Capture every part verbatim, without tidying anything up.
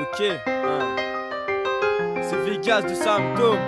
Ok, hein. C'est Vegas de Symptôme.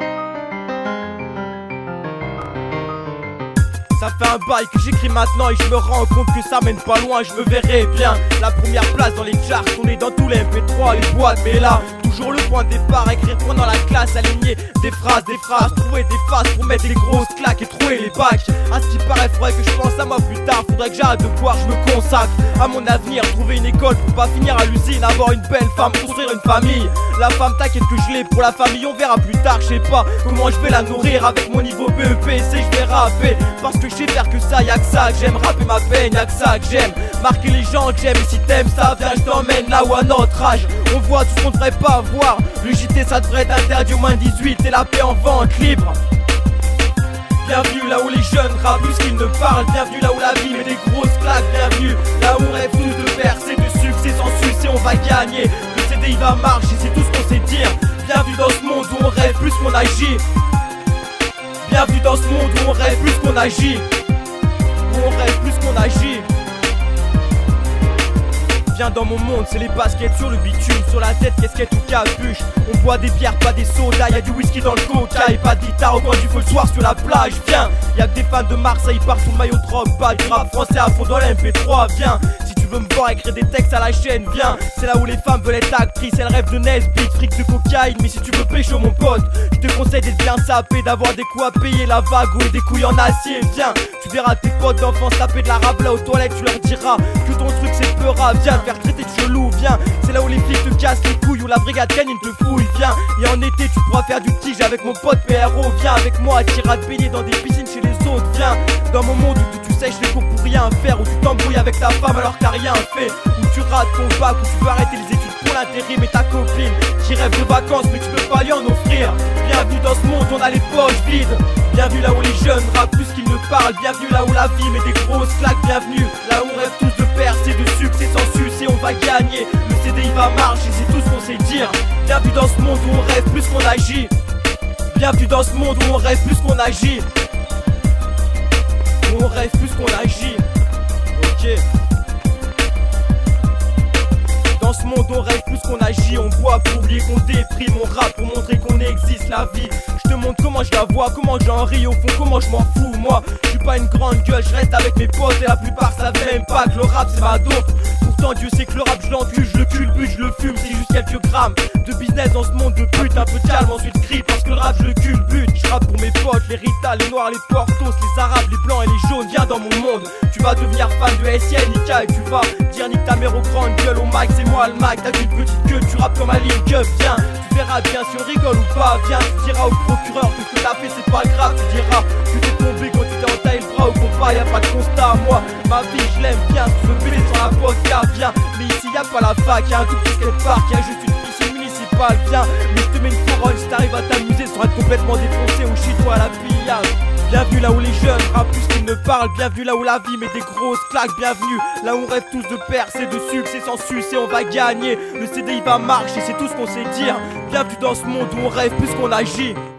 Ça fait un bail que j'écris maintenant et je me rends compte que ça mène pas loin, je me verrai bien. La première place dans les charts, on est dans tous les M P trois, les boîtes, mais là, toujours le point de départ, écrire pendant la classe, aligner des phrases, des phrases, trouver des phases pour mettre des grosses claques et trouver les bacs. À ce qui paraît, faudrait que je pense à moi plus tard, faudrait que j'arrête de boire, je me consacre à mon avenir, trouver une école pour pas finir à l'usine, avoir une belle femme, construire une famille. La femme, t'inquiète que je l'ai, pour la famille on verra plus tard, je sais pas comment je vais la nourrir avec mon niveau B E P, c'est que je vais rapper, parce que je sais faire que ça, y'a que ça que j'aime, rapper ma peine, y'a que ça que j'aime, marquer les gens que j'aime, et si t'aimes ça, viens je t'emmène là où à notre âge, on voit tout ce qu'on devrait pas voir, le J T ça devrait être interdit au moins dix-huit et la paix en vente libre. Bienvenue là où les jeunes rappent plus qu'ils ne parlent, bienvenue là où la vie met des grosses claques, bienvenue là où on rêve tous de percer, de succès sans succès, on va gagner, le C D il va marcher, c'est tout ce qu'on sait dire, bienvenue dans ce monde où on rêve plus qu'on agit. Bienvenue dans ce monde où on rêve plus qu'on agit. Où on rêve plus qu'on agit. Viens dans mon monde, c'est les baskets sur le bitume, sur la tête, casquette ou capuche. On boit des bières, pas des sodas, y'a du whisky dans le coca et pas de guitare au coin du feu le soir sur la plage. Viens, y'a que des fans de Marseille partout, maillot de robe, pas du rap français à fond dans la M P trois. Viens, si tu veux me voir écrire des textes à la chaîne, viens. C'est là où les femmes veulent être actrices, elles rêvent de Nesbitt, fric de cocaïne. Mais si tu veux pécho mon pote, je te conseille d'être bien sapé, d'avoir des coups à payer, la vague ou des couilles en acier. Viens, tu verras tes potes d'enfance taper de la rap là aux toilettes, tu leur diras que ton truc c'est peura. Viens te faire traiter de chelou, viens. C'est là où les flics te cassent les couilles, où la brigade canine te fouille. Viens, et en été tu pourras faire du tige avec mon pote P R O. Viens avec moi, t'iras te baigner dans des piscines chez les autres. Viens, dans mon monde où tu sèches les cours pour rien faire, où tu t'embrouilles avec ta femme alors que t'as rien fait, où tu rates ton bac, où tu veux arrêter les études pour l'intérim et ta copine qui rêve de vacances mais tu peux pas lui en offrir. Bienvenue dans ce monde, on a les poches vides. Bienvenue là où les jeunes rappent plus qu'ils ne parlent, bienvenue là où la vie met des grosses claques, bienvenue là où on rêve tous de percer, de succès sans succès, on va gagner, le C D il va marcher, c'est tout ce qu'on sait dire. Bienvenue dans ce monde où on rêve plus qu'on agit. Bienvenue dans ce monde où on rêve plus qu'on agit. Où on rêve plus qu'on agit. Ok. Dans ce monde on rêve plus qu'on agit, on boit pour oublier qu'on déprime, on rappe pour montrer qu'on existe la vie. Je te montre comment je la vois, comment j'en ris au fond, comment je m'en fous moi. Je suis pas une grande gueule, je reste avec mes potes et la plupart savent même pas que le rap c'est ma dope. Pourtant Dieu sait que le rap je l'encule, je le culbute, je le fume, c'est juste quelques grammes de business dans ce monde de pute. Un peu de calme ensuite crie parce que le rap je le culbute. Je rappe pour mes potes, les Rita, les Noirs, les Portos, les Arabes, les Blancs et les Jaunes. Viens dans mon monde, tu vas devenir fan de S I N I K et tu vas dire nique ta mère aux grandes gueules, au mic c'est moi le mic. T'as une petite queue, tu rappes comme un Link Up. Viens, tu verras bien si on rigole ou pas. Viens, tu diras au procureur que ce que t'as fait c'est pas grave. Tu diras que t'es tombé quand tu t'es entaillé le bras au compas. Y'a pas de constat, moi, ma vie je l'aime bien. Tu veux baiser sur la vodka, viens. Mais ici y'a pas la fac, y'a un tout petit skatepark, y'a juste une piscine municipale. Viens, mais je te mets une couronne si t'arrives à t'amuser sans être complètement défoncé ou chez toi à la pillage. Bienvenue là où les jeunes rappent plus qu'ils ne parlent, bienvenue là où la vie met des grosses claques, bienvenue là où on rêve tous de percer, de succès sans succès, on va gagner, le C D il va marcher, c'est tout ce qu'on sait dire. Bienvenue dans ce monde où on rêve plus qu'on agit.